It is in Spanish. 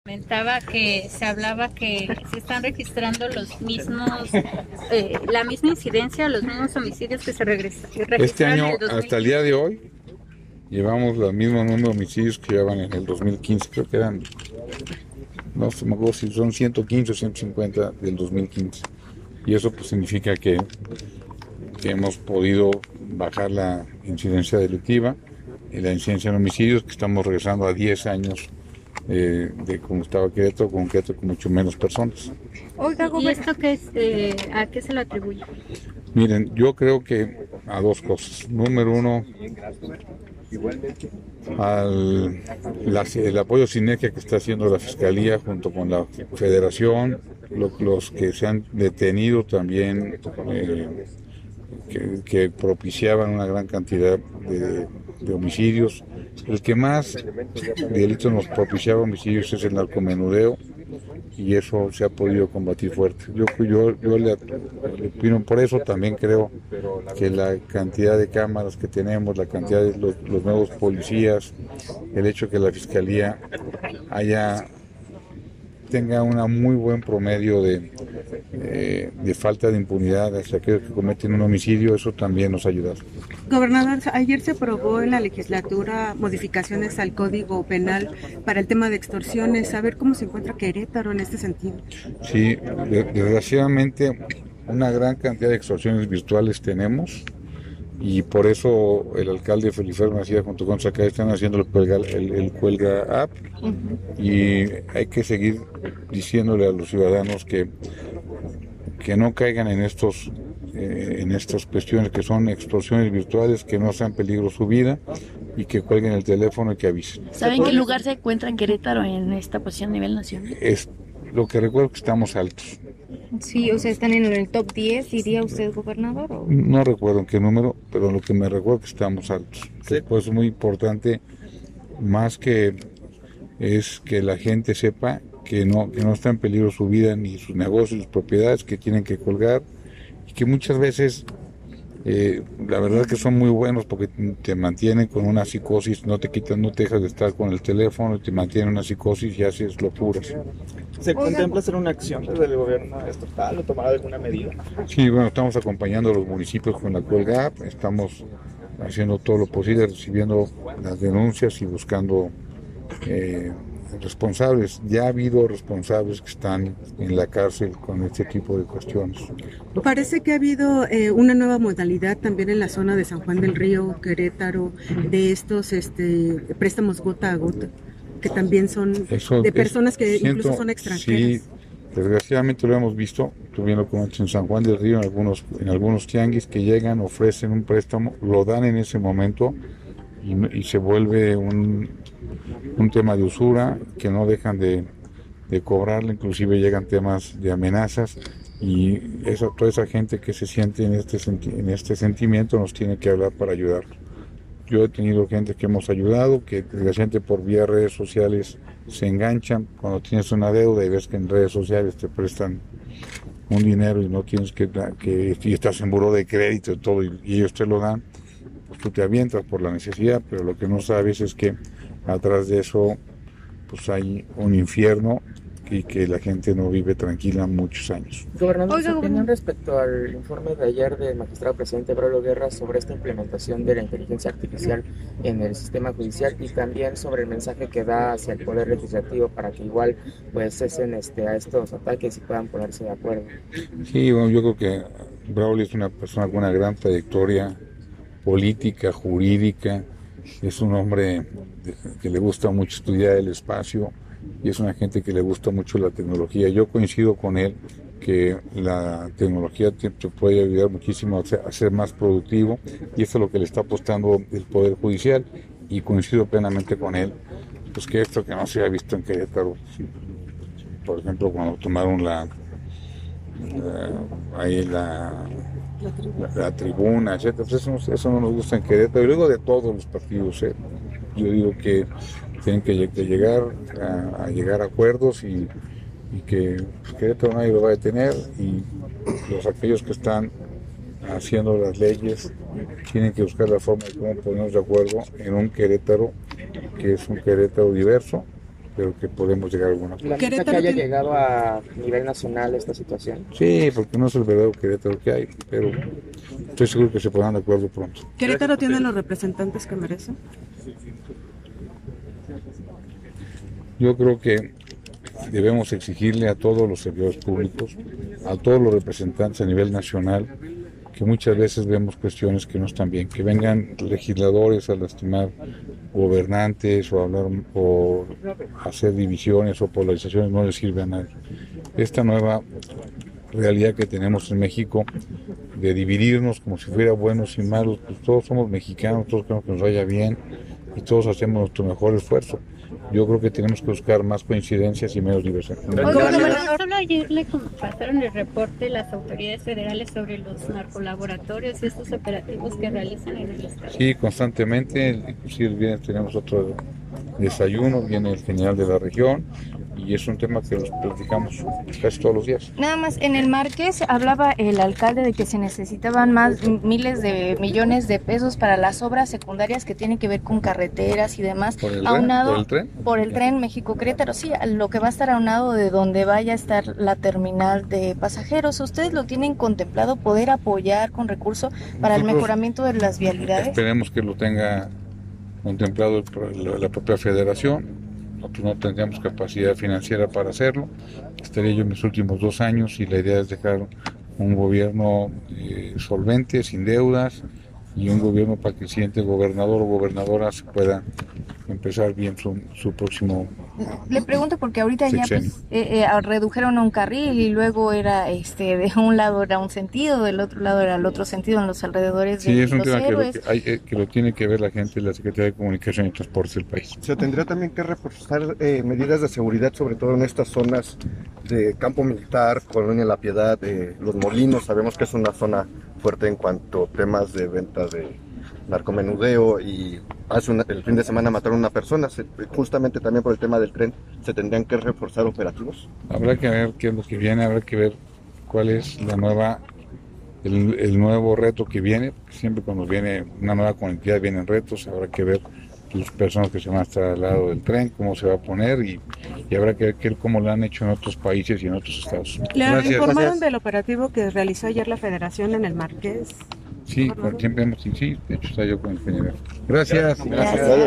Comentaba que se hablaba que se están registrando los mismos, la misma incidencia, los mismos homicidios que se Este registraron en año, el hasta el 2015. día de hoy, llevamos el mismo número de homicidios que llevaban en el 2015. Creo que eran, no sé, me acuerdo si son 115 o 150 del 2015. Y eso pues significa que hemos podido bajar la incidencia delictiva y la incidencia en homicidios, que estamos regresando a 10 años de cómo estaba Querétaro, con mucho menos personas. Oiga, ¿y esto qué es, a qué se lo atribuye? Miren, yo creo que a dos cosas. Número uno, el apoyo sinergia que está haciendo la Fiscalía junto con la Federación, los que se han detenido también, que propiciaban una gran cantidad de homicidios. El que más delitos nos propiciaba homicidios es el narcomenudeo, y eso se ha podido combatir fuerte. Yo le opino por eso. También creo que la cantidad de cámaras que tenemos, la cantidad de los nuevos policías, el hecho que la Fiscalía tenga un muy buen promedio de falta de impunidad hacia aquellos que cometen un homicidio, eso también nos ayuda. Gobernador, ayer se aprobó en la legislatura modificaciones al Código Penal para el tema de extorsiones. A ver cómo se encuentra Querétaro en este sentido. Sí, desgraciadamente una gran cantidad de extorsiones virtuales tenemos, y por eso el alcalde Felifer Macías junto con Zacay están haciendo el Cuelga App. Y hay que seguir diciéndole a los ciudadanos que no caigan en estas cuestiones que son extorsiones virtuales, que no sean peligro su vida, y que cuelguen el teléfono y que avisen. ¿Saben qué lugar se encuentra en Querétaro en esta posición a nivel nacional? Lo que recuerdo que estamos altos. Sí, o sea, están en el top 10, diría usted, gobernador. ¿O? No recuerdo en qué número, pero lo que me recuerdo es que estamos altos. Sí. Pues es muy importante, más que es que la gente sepa que no está en peligro su vida, ni sus negocios, sus propiedades, que tienen que colgar, y que muchas veces la verdad que son muy buenos porque te mantienen con una psicosis, no te dejas de estar con el teléfono, te mantienen en una psicosis y haces locuras. ¿Se contempla hacer una acción desde el gobierno estatal o tomar alguna medida? Sí, bueno, estamos acompañando a los municipios con la Cuelga App, estamos haciendo todo lo posible, recibiendo las denuncias y buscando responsables. Ya ha habido responsables que están en la cárcel con este tipo de cuestiones. Parece que ha habido una nueva modalidad también en la zona de San Juan del Río, Querétaro, de estos préstamos gota a gota, que también son de personas que incluso son extranjeras. Sí, desgraciadamente lo hemos visto, tú bien lo comentas, en San Juan del Río, en algunos tianguis que llegan, ofrecen un préstamo, lo dan en ese momento, y se vuelve un tema de usura que no dejan de cobrarle. Inclusive llegan temas de amenazas, y toda esa gente que se siente en este sentimiento nos tiene que hablar para ayudar. Yo he tenido gente que hemos ayudado, que desgraciadamente por vía redes sociales se enganchan cuando tienes una deuda y ves que en redes sociales te prestan un dinero y no tienes y estás en buró de crédito y todo, y ellos te lo dan. Pues tú te avientas por la necesidad, pero lo que no sabes es que atrás de eso pues hay un infierno, y que la gente no vive tranquila muchos años. Gobernador, ¿su opinión respecto al informe de ayer del magistrado presidente Braulio Guerra sobre esta implementación de la inteligencia artificial en el sistema judicial, y también sobre el mensaje que da hacia el Poder Legislativo para que igual pues cesen a estos ataques y puedan ponerse de acuerdo? Sí, bueno, yo creo que Braulio es una persona con una gran trayectoria política, jurídica, es un hombre que le gusta mucho estudiar el espacio, y es una gente que le gusta mucho la tecnología. Yo coincido con él que la tecnología te puede ayudar muchísimo a ser más productivo, y eso es lo que le está apostando el Poder Judicial, y coincido plenamente con él, pues que esto que no se ha visto en Querétaro, por ejemplo, cuando tomaron la tribuna, etcétera, pues eso no nos gusta en Querétaro, y luego de todos los partidos. Yo digo que tienen que llegar a acuerdos, y que Querétaro nadie lo va a detener, y aquellos que están haciendo las leyes tienen que buscar la forma de cómo ponernos de acuerdo en un Querétaro que es un Querétaro diverso, pero que podemos llegar a alguna cosa. ¿Lamenta que haya llegado a nivel nacional esta situación? Sí, porque no es el verdadero Querétaro que hay, pero estoy seguro que se pondrán de acuerdo pronto. ¿Querétaro tiene los representantes que merece? Yo creo que debemos exigirle a todos los servidores públicos, a todos los representantes a nivel nacional, que muchas veces vemos cuestiones que no están bien, que vengan legisladores a lastimar gobernantes o hablar o hacer divisiones o polarizaciones, no les sirve a nadie. Esta nueva realidad que tenemos en México de dividirnos como si fuera buenos y malos, pues todos somos mexicanos, todos queremos que nos vaya bien y todos hacemos nuestro mejor esfuerzo. Yo creo que tenemos que buscar más coincidencias y menos diversidad. Solo ayer le pasaron el reporte las autoridades federales sobre los narcolaboratorios y estos operativos que realizan en el estado. Sí, constantemente, inclusive tenemos otro desayuno, viene el general de la región y es un tema que nos platicamos casi todos los días. Nada más, en el Marqués hablaba el alcalde de que se necesitaban más miles de millones de pesos para las obras secundarias que tienen que ver con carreteras y demás. ¿Por el tren? Por el tren México-Querétaro, sí, lo que va a estar aunado de donde vaya a estar la terminal de pasajeros. ¿Ustedes lo tienen contemplado poder apoyar con recursos para el mejoramiento de las vialidades? Esperemos que lo tenga contemplado la propia federación. Nosotros no tendríamos capacidad financiera para hacerlo. Estaría yo en mis últimos 2 años y la idea es dejar un gobierno solvente, sin deudas, y un gobierno para que el siguiente gobernador o gobernadora se pueda empezar bien su próximo. Le pregunto porque ahorita sexenio. Ya redujeron a un carril y luego era de un lado era un sentido, del otro lado era el otro sentido en los alrededores de es un los tema héroes. que lo tiene que ver la gente de la Secretaría de Comunicación y Transportes del país. Se tendría también que reforzar medidas de seguridad, sobre todo en estas zonas de campo militar, Colonia La Piedad, Los Molinos. Sabemos que es una zona fuerte en cuanto a temas de venta de narcomenudeo y el fin de semana mataron a una persona. Justamente también por el tema del tren, ¿se tendrían que reforzar operativos? Habrá que ver qué es lo que viene, habrá que ver cuál es el nuevo reto que viene, porque siempre cuando viene una nueva conectividad vienen retos, habrá que ver las personas que se van a estar al lado del tren, cómo se va a poner y habrá que ver cómo lo han hecho en otros países y en otros estados. ¿Le informaron del operativo que realizó ayer la Federación en el Marqués? Sí, siempre de hecho está yo con el general. Gracias.